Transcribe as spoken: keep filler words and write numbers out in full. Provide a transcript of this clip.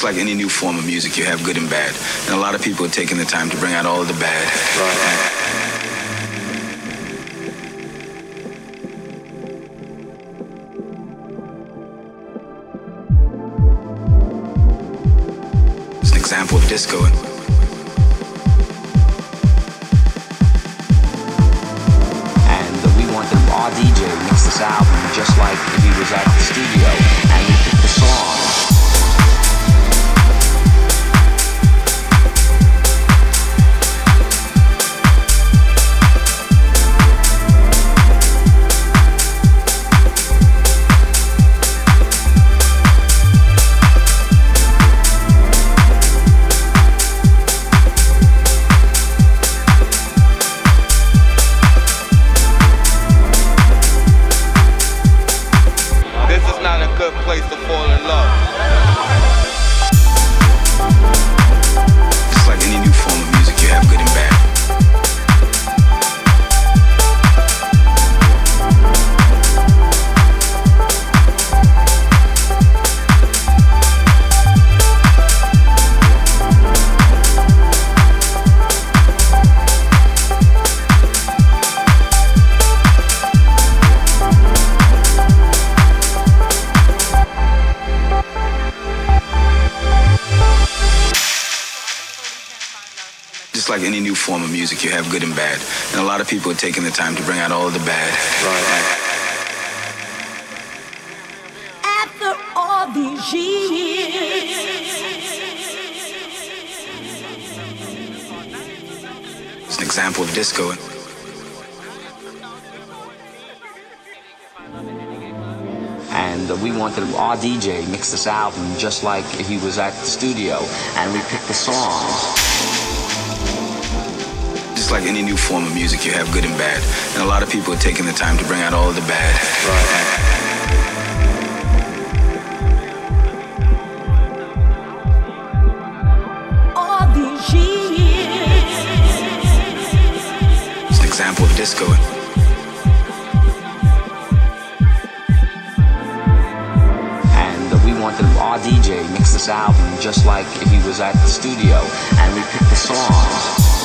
like any new form of music, you have good and bad. And a lot of people are taking the time to bring out all of the bad. Right. It's an example of disco. Our D J mixed this album just like if he was at the studio, and we picked the songs. Like any new form of music, you have good and bad. And a lot of people are taking the time to bring out all of the bad. Right. After all these years, it's an example of disco. And uh, we wanted our D J mix this album just like if he was at the studio, and we picked the songs. Just like any new form of music, you have good and bad. And a lot of people are taking the time to bring out all of the bad. Right. all these years, it's an example of disco. And uh, we wanted our D J mix this album just like if he was at the studio, and we picked the songs.